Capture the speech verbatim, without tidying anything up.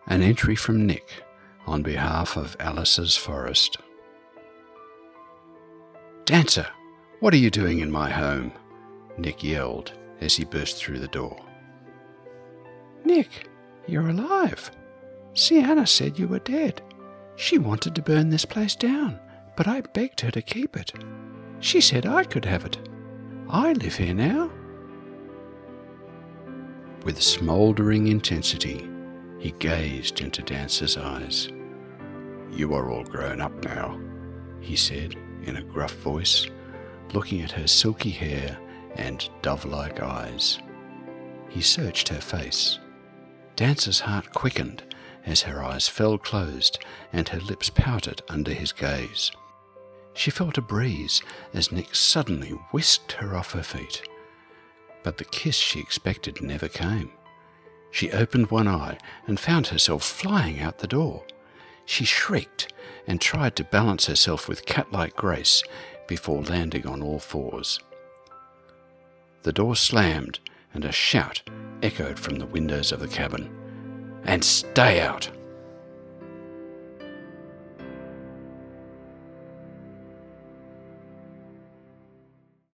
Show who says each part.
Speaker 1: An entry from Nick on behalf of Alice's Forest. "Dancer, what are you doing in my home?" Nick yelled as he burst through the door.
Speaker 2: "Nick, you're alive. Sienna said you were dead. She wanted to burn this place down, but I begged her to keep it. She said I could have it. I live here now."
Speaker 1: With smouldering intensity, he gazed into Dancer's eyes. "You are all grown up now," he said in a gruff voice, looking at her silky hair and dove-like eyes. He searched her face. Dancer's heart quickened as her eyes fell closed and her lips pouted under his gaze. She felt a breeze as Nick suddenly whisked her off her feet. But the kiss she expected never came. She opened one eye and found herself flying out the door. She shrieked and tried to balance herself with cat-like grace before landing on all fours. The door slammed and a shout echoed from the windows of the cabin. "And stay out!"